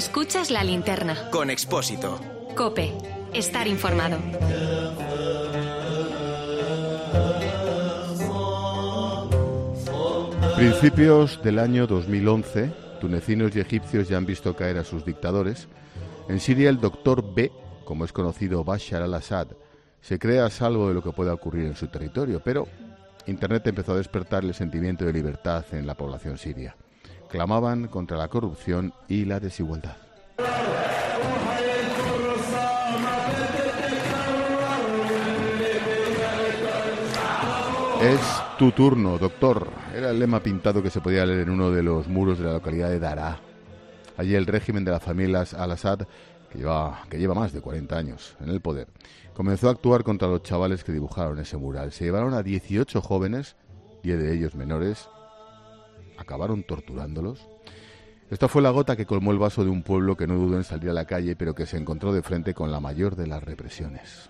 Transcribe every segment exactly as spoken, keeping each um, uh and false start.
Escuchas La Linterna. Con Expósito. COPE. Estar informado. Principios del año dos mil once, tunecinos y egipcios ya han visto caer a sus dictadores. En Siria, el doctor B, como es conocido Bashar al-Assad, se cree a salvo de lo que pueda ocurrir en su territorio, pero Internet empezó a despertar el sentimiento de libertad en la población siria. Clamaban contra la corrupción y la desigualdad. Es tu turno, doctor. Era el lema pintado que se podía leer en uno de los muros de la localidad de Daraa. Allí el régimen de la familia al-Assad, que lleva, que lleva más de cuarenta años en el poder, comenzó a actuar contra los chavales que dibujaron ese mural. Se llevaron a dieciocho jóvenes, diez de ellos menores, acabaron torturándolos. Esta fue la gota que colmó el vaso de un pueblo que no dudó en salir a la calle, pero que se encontró de frente con la mayor de las represiones.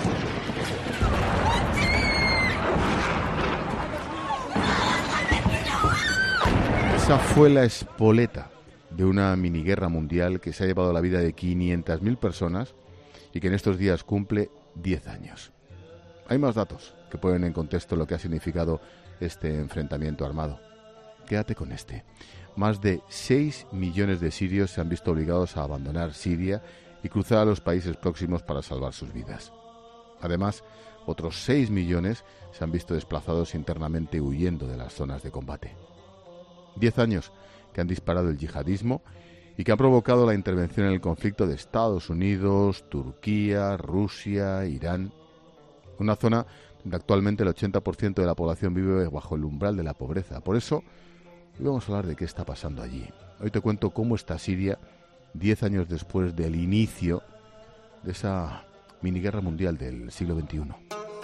Esa fue la espoleta de una miniguerra mundial que se ha llevado la vida de quinientas mil personas y que en estos días cumple diez años. Hay más datos que ponen en contexto lo que ha significado este enfrentamiento armado. Quédate con este. Más de seis millones de sirios se han visto obligados a abandonar Siria y cruzar a los países próximos para salvar sus vidas. Además, otros seis millones se han visto desplazados internamente huyendo de las zonas de combate. Diez años que han disparado el yihadismo y que han provocado la intervención en el conflicto de Estados Unidos, Turquía, Rusia, Irán. Una zona donde actualmente el ochenta por ciento de la población vive bajo el umbral de la pobreza. Por eso, hoy vamos a hablar de qué está pasando allí. Hoy te cuento cómo está Siria diez años después del inicio de esa miniguerra mundial del siglo veintiuno.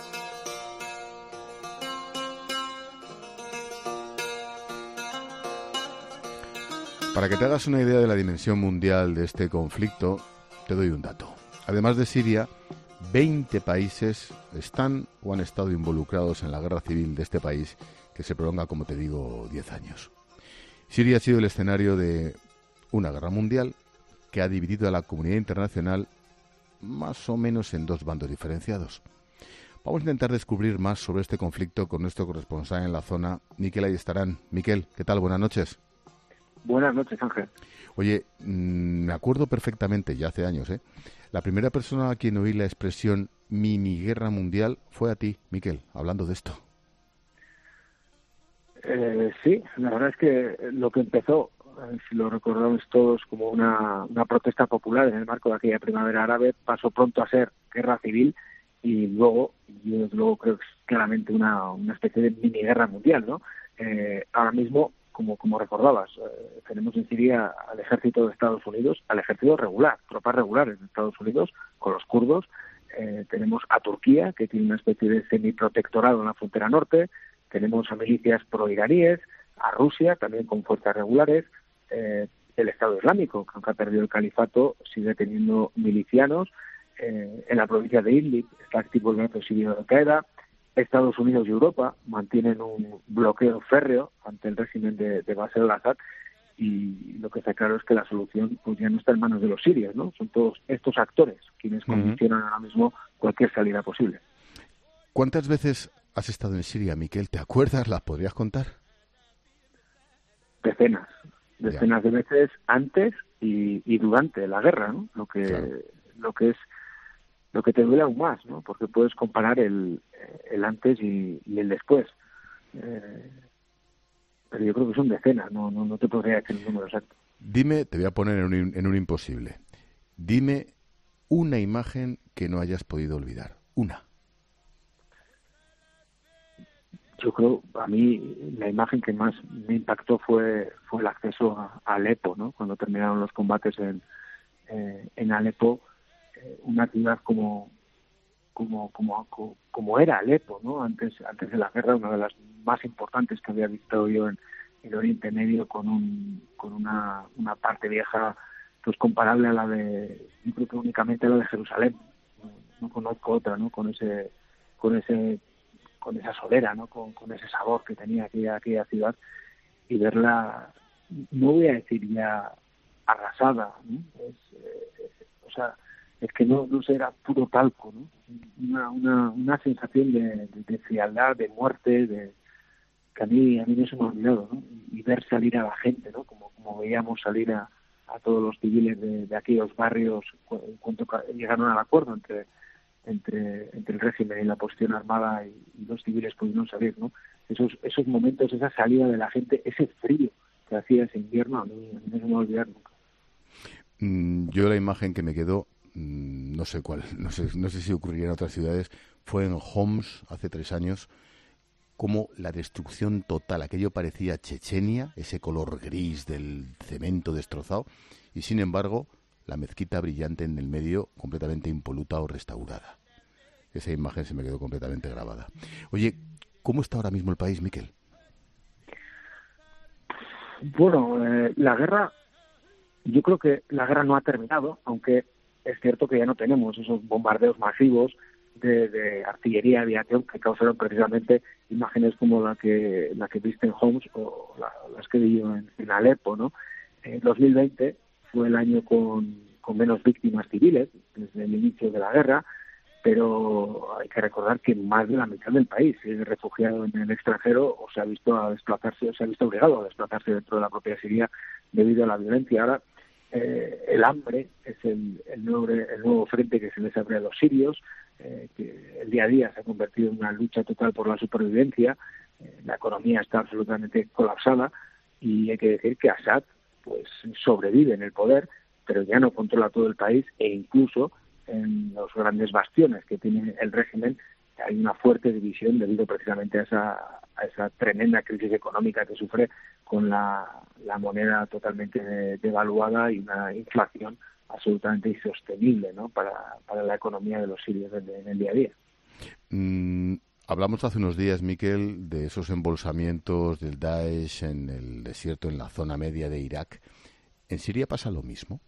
Para que te hagas una idea de la dimensión mundial de este conflicto, te doy un dato. Además de Siria, veinte países están o han estado involucrados en la guerra civil de este país, que se prolonga, como te digo, diez años. Siria ha sido el escenario de una guerra mundial que ha dividido a la comunidad internacional más o menos en dos bandos diferenciados. Vamos a intentar descubrir más sobre este conflicto con nuestro corresponsal en la zona, Miquel Ayestarán. Miquel, ¿qué tal? Buenas noches. Buenas noches, Ángel. Oye, mmm, me acuerdo perfectamente, ya hace años, ¿eh? La primera persona a quien oí la expresión miniguerra mundial fue a ti, Miquel, hablando de esto. Eh, sí, la verdad es que lo que empezó, eh, si lo recordamos todos, como una, una protesta popular en el marco de aquella primavera árabe, pasó pronto a ser guerra civil y luego, yo desde luego creo que es claramente una, una especie de miniguerra mundial, ¿no? Eh, ahora mismo, como como recordabas, eh, tenemos en Siria al ejército de Estados Unidos, al ejército regular, tropas regulares de Estados Unidos con los kurdos. Eh, tenemos a Turquía, que tiene una especie de semiprotectorado en la frontera norte. Tenemos a milicias pro-iraníes, a Rusia, también con fuerzas regulares. Eh, el Estado Islámico, que aunque ha perdido el califato, sigue teniendo milicianos. Eh, en la provincia de Idlib está activo el brazo sirio de Al-Qaeda. Estados Unidos y Europa mantienen un bloqueo férreo ante el régimen de, de Bashar al-Assad, y lo que está claro es que la solución pues ya no está en manos de los sirios, ¿no? Son todos estos actores quienes uh-huh. condicionan ahora mismo cualquier salida posible. ¿Cuántas veces has estado en Siria, Miquel? ¿Te acuerdas? ¿Las podrías contar? Decenas, decenas ya. de veces antes y, y durante la guerra, ¿no? Lo que, claro. lo que es lo que te duele aún más, ¿no? Porque puedes comparar el, el antes y, y el después. Eh, pero yo creo que son decenas, no, no, no te podría decir el número exacto. Dime, te voy a poner en un, en un imposible. Dime una imagen que no hayas podido olvidar. Una. Yo creo, a mí, la imagen que más me impactó fue fue el acceso a, a Alepo, ¿no? Cuando terminaron los combates en, eh, en Alepo, una ciudad como como como como era Alepo, ¿no? Antes antes de la guerra, una de las más importantes que había visto yo en el Oriente Medio, con un con una una parte vieja pues comparable a la de, yo creo que únicamente a la de Jerusalén. No, no conozco otra, ¿no? Con ese con ese con esa solera, ¿no? Con, con ese sabor que tenía aquella aquella ciudad, y verla, no voy a decir ya arrasada, ¿no? Es, eh, o sea, es que no, no sé, era puro talco, ¿no? Una, una, una sensación de, de, de frialdad, de muerte, de que a mí, a mí no se me ha olvidado, ¿no? Y ver salir a la gente, ¿no? Como, como veíamos salir a, a todos los civiles de, de aquellos barrios en cuanto llegaron al acuerdo entre entre entre el régimen y la oposición armada y, y los civiles pudieron salir, ¿no? Esos esos momentos, esa salida de la gente, ese frío que hacía ese invierno, a mí, a mí no se me va a olvidar nunca. Mm, yo la imagen que me quedó, mm, no sé cuál, no sé, no sé si ocurriría en otras ciudades, fue en Homs hace tres años, como la destrucción total, aquello parecía Chechenia, ese color gris del cemento destrozado, y sin embargo la mezquita brillante en el medio, completamente impoluta o restaurada. Esa imagen se me quedó completamente grabada. Oye, ¿cómo está ahora mismo el país, Miquel? Bueno, eh, la guerra, yo creo que la guerra no ha terminado, aunque es cierto que ya no tenemos esos bombardeos masivos de, de artillería, aviación, que causaron precisamente imágenes como la que la que viste en Homs o la, las que vi yo en, en Alepo, ¿no? En dos mil veinte fue el año con, con menos víctimas civiles desde el inicio de la guerra, pero hay que recordar que más de la mitad del país es refugiado en el extranjero o se ha visto a desplazarse, o se ha visto obligado a desplazarse dentro de la propia Siria debido a la violencia. Ahora, eh, el hambre es el, el, nuevo, el nuevo frente que se les abre a los sirios, eh, que el día a día se ha convertido en una lucha total por la supervivencia, eh, la economía está absolutamente colapsada y hay que decir que Assad pues sobrevive en el poder, pero ya no controla todo el país e incluso en los grandes bastiones que tiene el régimen hay una fuerte división debido precisamente a esa, a esa tremenda crisis económica que sufre con la, la moneda totalmente devaluada y una inflación absolutamente insostenible, ¿no? para, para la economía de los sirios en, en el día a día. Mm, hablamos hace unos días, Miquel, de esos embolsamientos del Daesh en el desierto, en la zona media de Irak. ¿En Siria pasa lo mismo?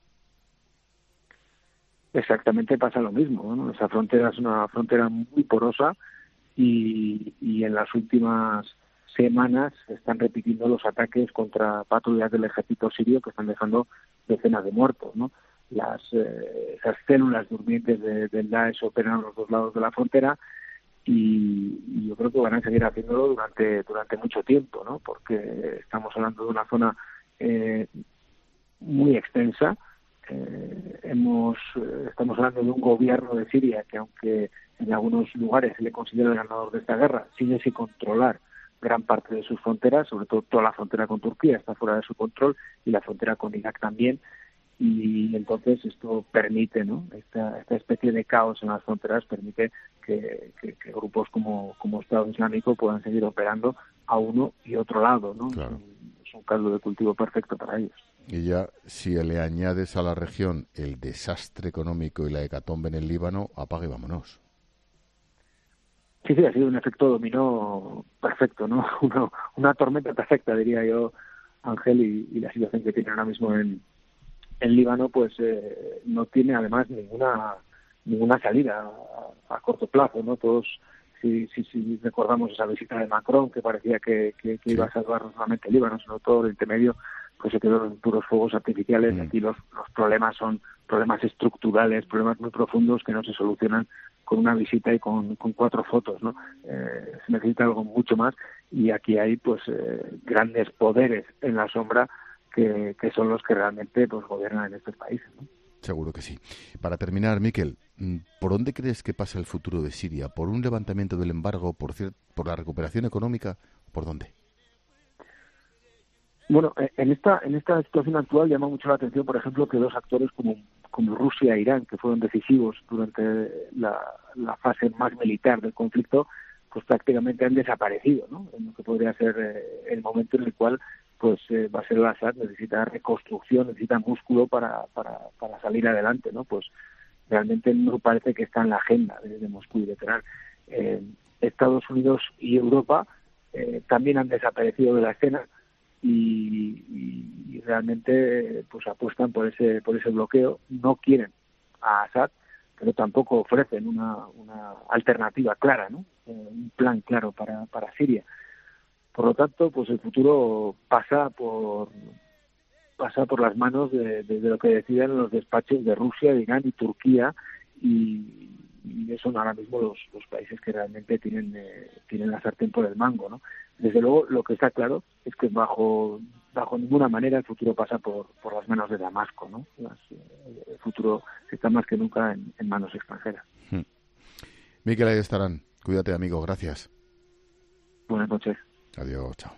Exactamente pasa lo mismo, ¿no? Esa frontera es una frontera muy porosa y, y en las últimas semanas se están repitiendo los ataques contra patrullas del ejército sirio que están dejando decenas de muertos, ¿no? Las eh, esas células durmientes de, del Daesh operan a los dos lados de la frontera y, y yo creo que van a seguir haciéndolo durante durante mucho tiempo, ¿no? Porque estamos hablando de una zona eh, muy extensa. Eh, hemos eh, estamos hablando de un gobierno de Siria que, aunque en algunos lugares se le considera el ganador de esta guerra, sigue sin controlar gran parte de sus fronteras, sobre todo toda la frontera con Turquía está fuera de su control y la frontera con Irak también, y entonces esto permite, ¿no? esta, esta especie de caos en las fronteras permite que, que, que grupos como, como Estado Islámico puedan seguir operando a uno y otro lado, ¿no? Claro. Es un, es un caldo de cultivo perfecto para ellos. Y ya, si le añades a la región el desastre económico y la hecatombe en el Líbano, apague y vámonos. Sí, sí, ha sido un efecto dominó perfecto, ¿no? Una, una tormenta perfecta, diría yo, Ángel, y, y la situación que tiene ahora mismo en, en Líbano, pues eh, no tiene además ninguna ninguna salida a, a corto plazo, ¿no? Todos, si, si, si recordamos esa visita de Macron, que parecía que, que, que sí. iba a salvar no solamente el Líbano, sino todo el intermedio, pues se quedó en puros fuegos artificiales. Mm. Aquí los, los problemas son problemas estructurales, problemas muy profundos que no se solucionan con una visita y con, con cuatro fotos, ¿no? Eh, se necesita algo mucho más y aquí hay pues eh, grandes poderes en la sombra que, que son los que realmente pues gobiernan en estos países, ¿no? Seguro que sí. Para terminar, Miquel, ¿por dónde crees que pasa el futuro de Siria? ¿Por un levantamiento del embargo? ¿Por, cier- por la recuperación económica? ¿Por dónde? Bueno, en esta en esta situación actual llama mucho la atención, por ejemplo, que dos actores como, como Rusia e Irán, que fueron decisivos durante la, la fase más militar del conflicto, pues prácticamente han desaparecido, ¿no? En lo que podría ser eh, el momento en el cual pues eh, Bashar al-Assad necesita reconstrucción, necesita músculo para, para, para salir adelante, ¿no? Pues realmente no parece que está en la agenda de, de Moscú y de Teherán. Eh, Estados Unidos y Europa eh, también han desaparecido de la escena y, y, y realmente pues apuestan por ese por ese bloqueo. No quieren a Assad, pero tampoco ofrecen una, una alternativa clara, ¿no? Eh, un plan claro para, para Siria. Por lo tanto, pues el futuro pasa por pasa por las manos de, de, de lo que decidan los despachos de Rusia, de Irán y Turquía, y, y son ahora mismo los, los países que realmente tienen eh, tienen la sartén por el mango, ¿no? Desde luego, lo que está claro es que bajo bajo ninguna manera el futuro pasa por, por las manos de Damasco, ¿no? Las, eh, el futuro está más que nunca en, en manos extranjeras. Hmm. Mikel, ahí estarán. Cuídate, amigo. Gracias. Buenas noches. Adiós. Chao.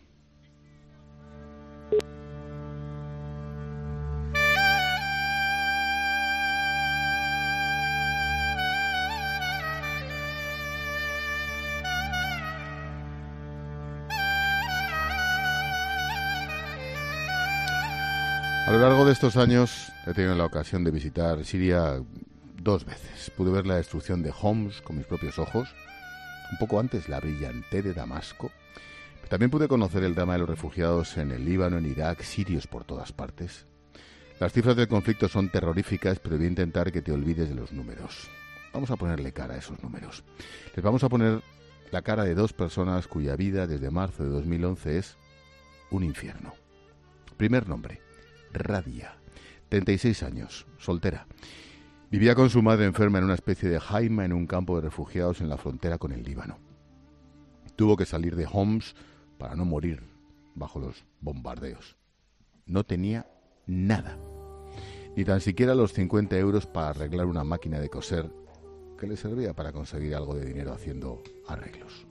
A lo largo de estos años he tenido la ocasión de visitar Siria dos veces. Pude ver la destrucción de Homs con mis propios ojos, un poco antes la brillantez de Damasco. También pude conocer el drama de los refugiados en el Líbano, en Irak, sirios por todas partes. Las cifras del conflicto son terroríficas, pero voy a intentar que te olvides de los números. Vamos a ponerle cara a esos números. Les vamos a poner la cara de dos personas cuya vida desde marzo de dos mil once es un infierno. Primer nombre: Radia, treinta y seis años, soltera. Vivía con su madre enferma en una especie de jaima en un campo de refugiados en la frontera con el Líbano. Tuvo que salir de Homs para no morir bajo los bombardeos. No tenía nada, ni tan siquiera los cincuenta euros para arreglar una máquina de coser que le servía para conseguir algo de dinero haciendo arreglos.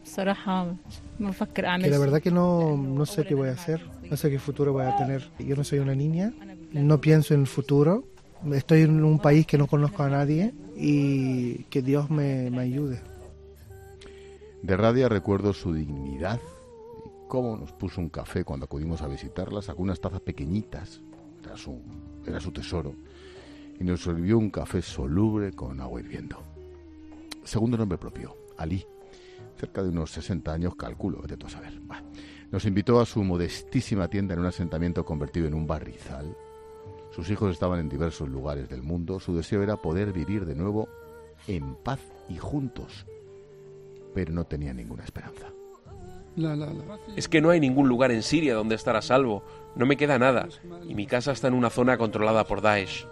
Que la verdad que no, no sé qué voy a hacer, no sé qué futuro voy a tener. Yo no soy una niña, no pienso en el futuro, estoy en un país que no conozco a nadie y que Dios me, me ayude. De Radia recuerdo su dignidad y cómo nos puso un café cuando acudimos a visitarla, sacó unas tazas pequeñitas, era su, era su tesoro, y nos sirvió un café soluble con agua hirviendo. Segundo nombre propio, Ali, cerca de unos sesenta años, calculo, vete tú a saber. Bueno, nos invitó a su modestísima tienda en un asentamiento convertido en un barrizal. Sus hijos estaban en diversos lugares del mundo. Su deseo era poder vivir de nuevo en paz y juntos, pero no tenía ninguna esperanza. Es que no hay ningún lugar en Siria donde estar a salvo. No me queda nada. Y mi casa está en una zona controlada por Daesh.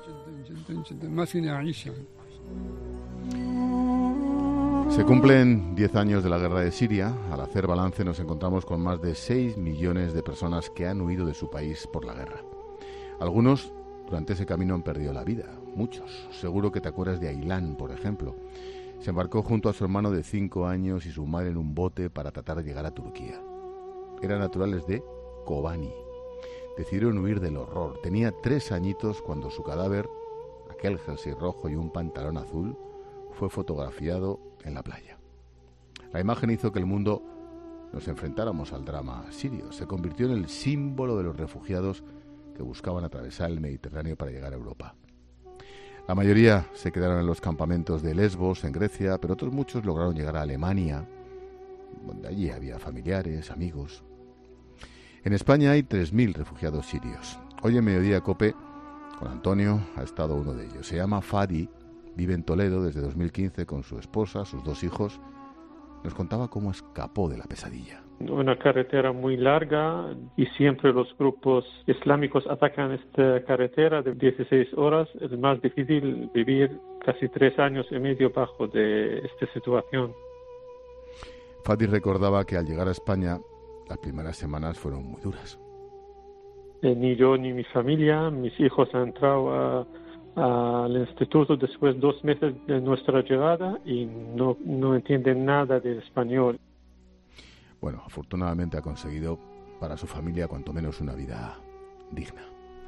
Se cumplen diez años de la guerra de Siria. Al hacer balance nos encontramos con más de seis millones de personas que han huido de su país por la guerra. Algunos durante ese camino han perdido la vida, muchos. Seguro que te acuerdas de Ailán, por ejemplo. Se embarcó junto a su hermano de cinco años y su madre en un bote para tratar de llegar a Turquía. Eran naturales de Kobani. Decidieron huir del horror. Tenía tres añitos cuando su cadáver, aquel jersey rojo y un pantalón azul, fue fotografiado en la playa. La imagen hizo que el mundo nos enfrentáramos al drama sirio. Se convirtió en el símbolo de los refugiados que buscaban atravesar el Mediterráneo para llegar a Europa. La mayoría se quedaron en los campamentos de Lesbos, en Grecia, pero otros muchos lograron llegar a Alemania, donde allí había familiares, amigos. En España hay tres mil refugiados sirios. Hoy en Mediodía Cope, con Antonio, ha estado uno de ellos. Se llama Fadi, vive en Toledo desde dos mil quince con su esposa, sus dos hijos. Nos contaba cómo escapó de la pesadilla. Una carretera muy larga y siempre los grupos islámicos atacan esta carretera de dieciséis horas. Es más difícil vivir casi tres años y medio bajo de esta situación. Fadi recordaba que al llegar a España las primeras semanas fueron muy duras. Eh, ni yo ni mi familia, mis hijos han entrado a al instituto después de dos meses de nuestra llegada y no, no entienden nada de español. Bueno, afortunadamente ha conseguido para su familia cuanto menos una vida digna.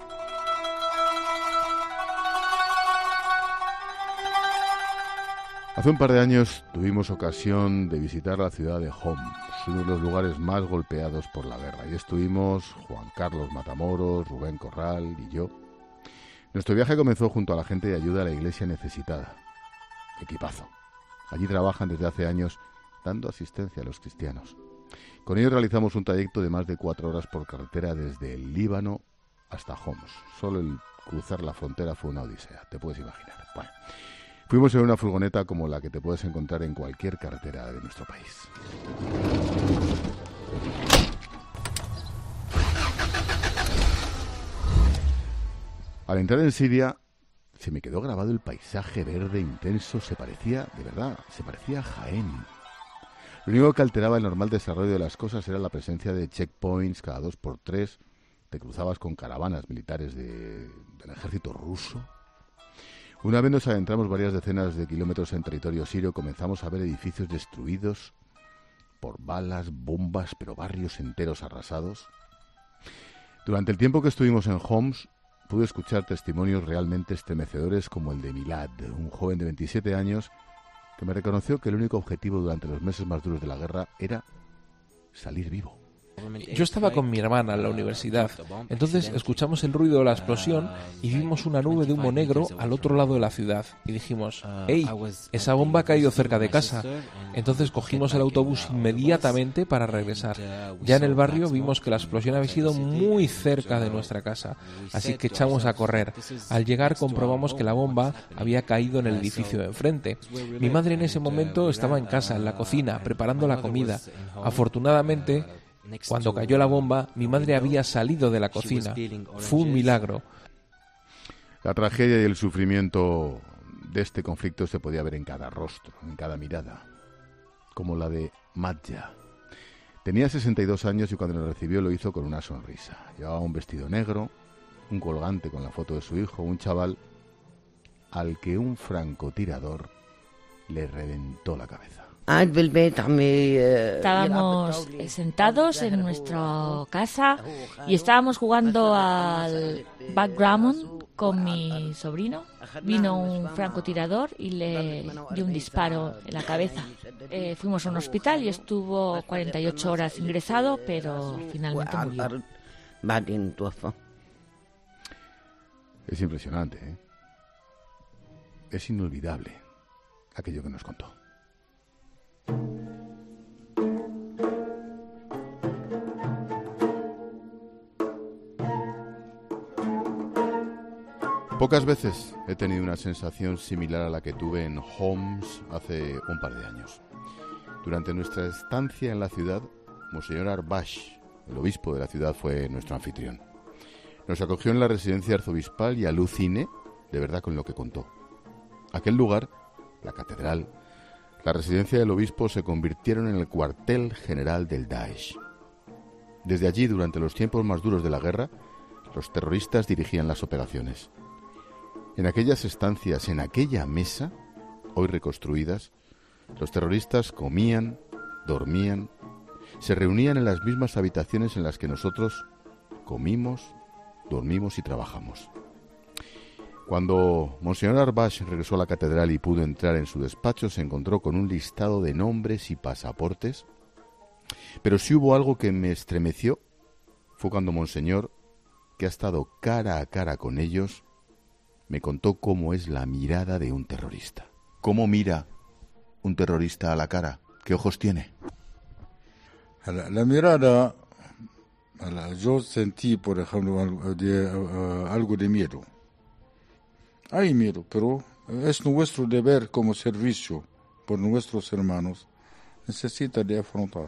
Hace un par de años tuvimos ocasión de visitar la ciudad de Homs, uno de los lugares más golpeados por la guerra. Y estuvimos Juan Carlos Matamoros, Rubén Corral y yo. Nuestro viaje comenzó junto a la gente de ayuda a la iglesia necesitada. Equipazo. Allí trabajan desde hace años dando asistencia a los cristianos. Con ellos realizamos un trayecto de más de cuatro horas por carretera desde el Líbano hasta Homs. Solo el cruzar la frontera fue una odisea, te puedes imaginar. Bueno, fuimos en una furgoneta como la que te puedes encontrar en cualquier carretera de nuestro país. Al entrar en Siria, se me quedó grabado el paisaje verde intenso, se parecía, de verdad, se parecía a Jaén. Lo único que alteraba el normal desarrollo de las cosas era la presencia de checkpoints cada dos por tres. Te cruzabas con caravanas militares de, del ejército ruso. Una vez nos adentramos varias decenas de kilómetros en territorio sirio, comenzamos a ver edificios destruidos por balas, bombas, pero barrios enteros arrasados. Durante el tiempo que estuvimos en Homs, pude escuchar testimonios realmente estremecedores como el de Milad, un joven de veintisiete años que me reconoció que el único objetivo durante los meses más duros de la guerra era salir vivo. Yo estaba con mi hermana en la universidad, entonces escuchamos el ruido de la explosión y vimos una nube de humo negro al otro lado de la ciudad y dijimos, ¡hey! Esa bomba ha caído cerca de casa. Entonces cogimos el autobús inmediatamente para regresar. Ya en el barrio vimos que la explosión había sido muy cerca de nuestra casa, así que echamos a correr. Al llegar comprobamos que la bomba había caído en el edificio de enfrente. Mi madre en ese momento estaba en casa, en la cocina, preparando la comida. Afortunadamente, cuando cayó la bomba, mi madre había salido de la cocina. Fue un milagro. La tragedia y el sufrimiento de este conflicto se podía ver en cada rostro, en cada mirada, como la de Madja. Tenía sesenta y dos años y cuando lo recibió lo hizo con una sonrisa. Llevaba un vestido negro, un colgante con la foto de su hijo, un chaval al que un francotirador le reventó la cabeza. Estábamos sentados en nuestra casa y estábamos jugando al backgammon con mi sobrino. Vino un francotirador y le dio un disparo en la cabeza. Eh, fuimos a un hospital y estuvo cuarenta y ocho horas ingresado, pero finalmente murió. Es impresionante, ¿eh? Es inolvidable aquello que nos contó. Pocas veces he tenido una sensación similar a la que tuve en Homs hace un par de años. Durante nuestra estancia en la ciudad, Monseñor Arbash, el obispo de la ciudad, fue nuestro anfitrión. Nos acogió en la residencia arzobispal y aluciné de verdad con lo que contó. Aquel lugar, la catedral, la residencia del obispo se convirtieron en el cuartel general del Daesh. Desde allí, durante los tiempos más duros de la guerra, los terroristas dirigían las operaciones. En aquellas estancias, en aquella mesa, hoy reconstruidas, los terroristas comían, dormían, se reunían en las mismas habitaciones en las que nosotros comimos, dormimos y trabajamos. Cuando Monseñor Arbash regresó a la catedral y pudo entrar en su despacho, se encontró con un listado de nombres y pasaportes. Pero si hubo algo que me estremeció, fue cuando Monseñor, que ha estado cara a cara con ellos, me contó cómo es la mirada de un terrorista. ¿Cómo mira un terrorista a la cara? ¿Qué ojos tiene? La, la mirada, yo sentí, por ejemplo, de, uh, algo de miedo. Hay miedo, pero es nuestro deber como servicio por nuestros hermanos. Necesita de afrontar.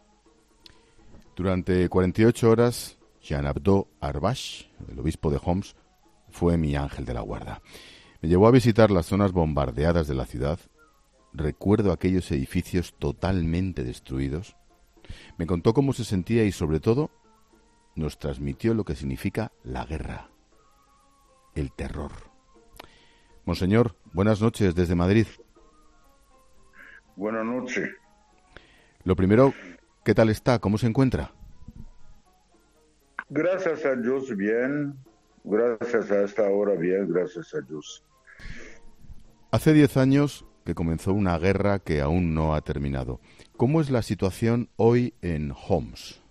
Durante cuarenta y ocho horas, Jean Abdo Arbash, el obispo de Homs, fue mi ángel de la guarda. Me llevó a visitar las zonas bombardeadas de la ciudad. Recuerdo aquellos edificios totalmente destruidos. Me contó cómo se sentía y, sobre todo, nos transmitió lo que significa la guerra, el terror. Monseñor, buenas noches desde Madrid. Buenas noches. Lo primero, ¿qué tal está? ¿Cómo se encuentra? Gracias a Dios, bien. Gracias a esta hora, bien, gracias a Dios. Hace diez años que comenzó una guerra que aún no ha terminado. ¿Cómo es la situación hoy en Homs?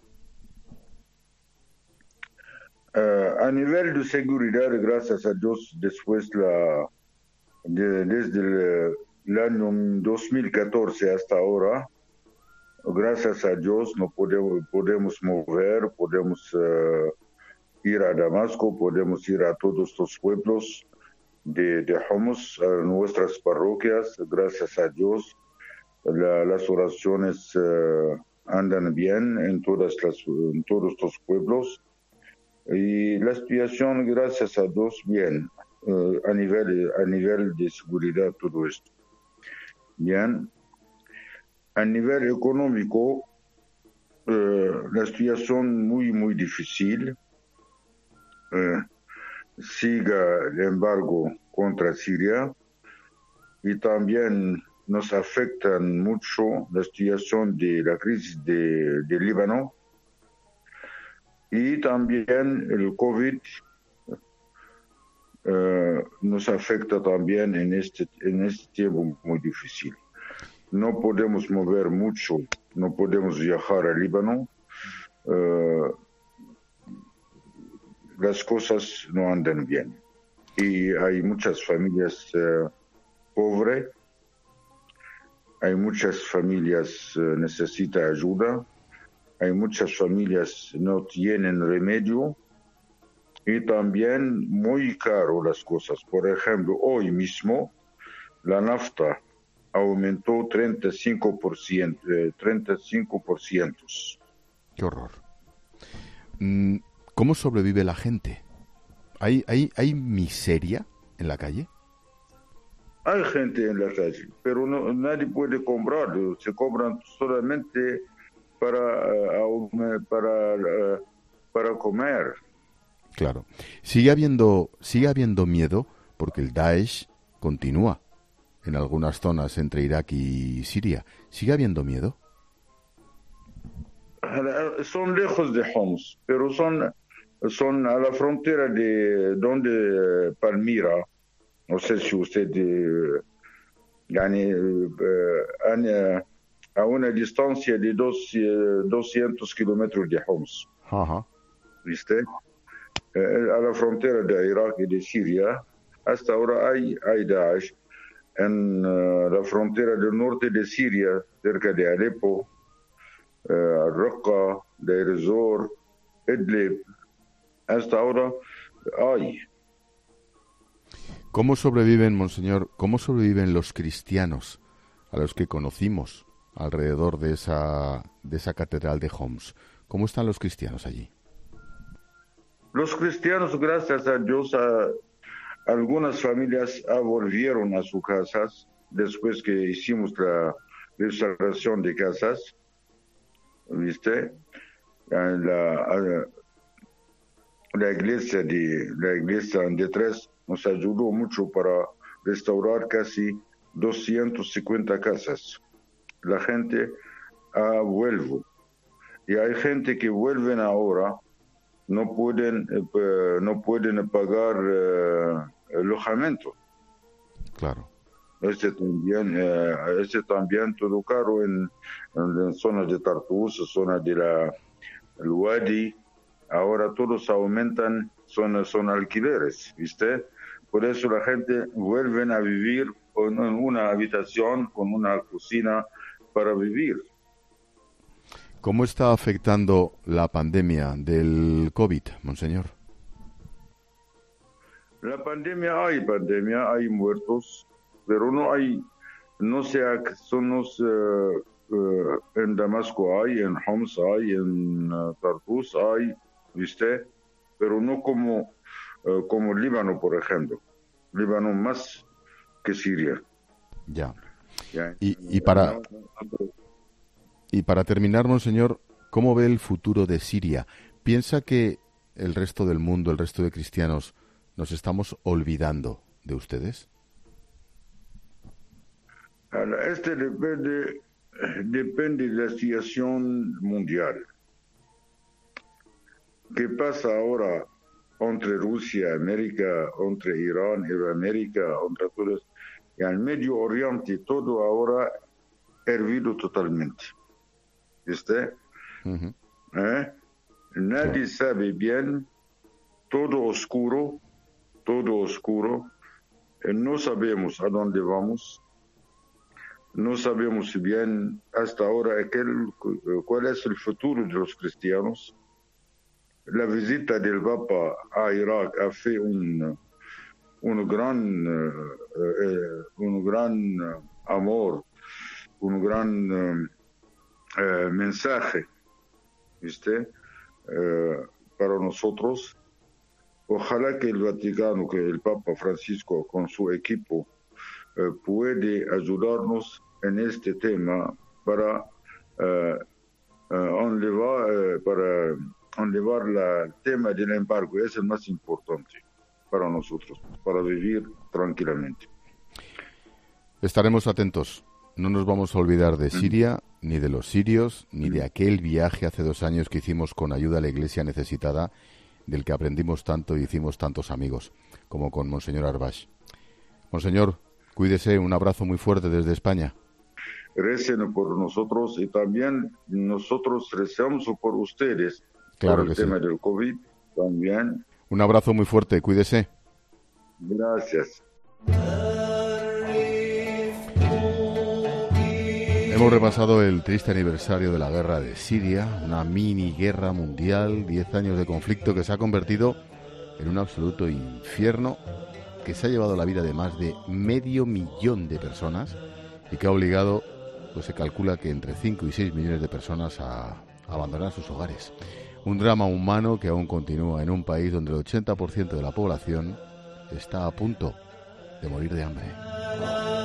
Uh, a nivel de seguridad, gracias a Dios, después la, de, desde el, el año dos mil catorce hasta ahora, gracias a Dios no podemos, podemos mover, podemos uh, ir a Damasco, podemos ir a todos los pueblos de, de Homs, a nuestras parroquias, gracias a Dios. La, las oraciones uh, andan bien en, todas las, en todos los pueblos. Y la situación, gracias a Dios, bien, uh, a, nivel, a nivel de seguridad, todo esto. Bien. A nivel económico, uh, la situación muy, muy difícil. Uh, siga el embargo contra Siria y también nos afecta mucho la situación de la crisis de, de Líbano y también el COVID uh, nos afecta también en este, en este tiempo muy difícil. No podemos mover mucho, no podemos viajar a Líbano. Uh, las cosas no andan bien. Y hay muchas familias uh, pobres, hay muchas familias uh, necesitan ayuda, hay muchas familias no tienen remedio y también muy caro las cosas. Por ejemplo, hoy mismo la nafta aumentó treinta y cinco por ciento. Eh, treinta y cinco por ciento. Qué horror. Mm. ¿Cómo sobrevive la gente? ¿Hay, hay, ¿Hay miseria en la calle? Hay gente en la calle, pero no, nadie puede comprar. Se cobran solamente para, uh, para, uh, para comer. Claro. Sigue habiendo, sigue habiendo miedo porque el Daesh continúa en algunas zonas entre Irak y Siria. ¿Sigue habiendo miedo? Son lejos de Homs, pero son... son a la frontera de donde Palmira, no sé si usted, eh, yani, eh, a una distancia de dos, eh, doscientos kilómetros de Homs. Ajá. ¿Viste? Eh, a la frontera de Irak y de Siria, hasta ahora hay, hay Daesh. En uh, la frontera del norte de Siria, cerca de Alepo, uh, Raqqa, Deir ez-Zor, Idlib, hasta ahora hay. ¿Cómo sobreviven, monseñor, cómo sobreviven los cristianos a los que conocimos alrededor de esa, de esa catedral de Homs? ¿Cómo están los cristianos allí? Los cristianos, gracias a Dios, a, algunas familias volvieron a sus casas después que hicimos la restauración de casas, ¿viste? La, la iglesia de la iglesia de tres nos ayudó mucho para restaurar casi doscientas cincuenta casas. La gente ha vuelto y hay gente que vuelven ahora, no pueden eh, no pueden pagar eh, alojamiento. Claro. Este también eh, este también todo caro en, en, en zonas de Tartus, zonas de la el Wadi. Ahora todos aumentan, son, son alquileres, ¿viste? Por eso la gente vuelve a vivir en una habitación, con una cocina para vivir. ¿Cómo está afectando la pandemia del COVID, monseñor? La pandemia, hay pandemia, hay muertos, pero no hay, no sé, son los, uh, uh, en Damasco hay, en Homs hay, en uh, Tartus hay, ¿viste? Pero no como, uh, como Líbano, por ejemplo. Líbano más que Siria. Ya. ya. Y, y, para, y para terminar, monseñor, ¿cómo ve el futuro de Siria? ¿Piensa que el resto del mundo, el resto de cristianos, nos estamos olvidando de ustedes? Este depende, depende de la situación mundial. ¿Qué pasa ahora entre Rusia, América, entre Irán, Iberoamérica, entre todos? Y al Medio Oriente todo ahora hervido totalmente. ¿Viste? Uh-huh. ¿Eh? Nadie sí. sabe bien, todo oscuro, todo oscuro. No sabemos a dónde vamos. No sabemos bien hasta ahora aquel, cuál es el futuro de los cristianos. La visita del Papa a Irak ha hecho un, un gran, uh, un gran amor, un gran uh, uh, mensaje, ¿viste? Uh, para nosotros. Ojalá que el Vaticano, que el Papa Francisco con su equipo eh, puede ayudarnos en este tema para eh, eh, enlevar, eh, para enlevar la, el tema del embargo. Es el más importante para nosotros, para vivir tranquilamente. Estaremos atentos. No nos vamos a olvidar de Siria, ni de los sirios, ni de aquel viaje hace dos años que hicimos con ayuda a la iglesia necesitada, del que aprendimos tanto y hicimos tantos amigos, como con Monseñor Arbash. Monseñor, cuídese, un abrazo muy fuerte desde España. Recen por nosotros y también nosotros rezamos por ustedes, claro, por el que tema sí. del COVID también. Un abrazo muy fuerte, cuídese. Gracias. Hemos repasado el triste aniversario de la guerra de Siria, una mini guerra mundial, diez años de conflicto que se ha convertido en un absoluto infierno, que se ha llevado la vida de más de medio millón de personas y que ha obligado, pues se calcula que entre cinco y seis millones de personas a abandonar sus hogares. Un drama humano que aún continúa en un país donde el ochenta por ciento de la población está a punto de morir de hambre.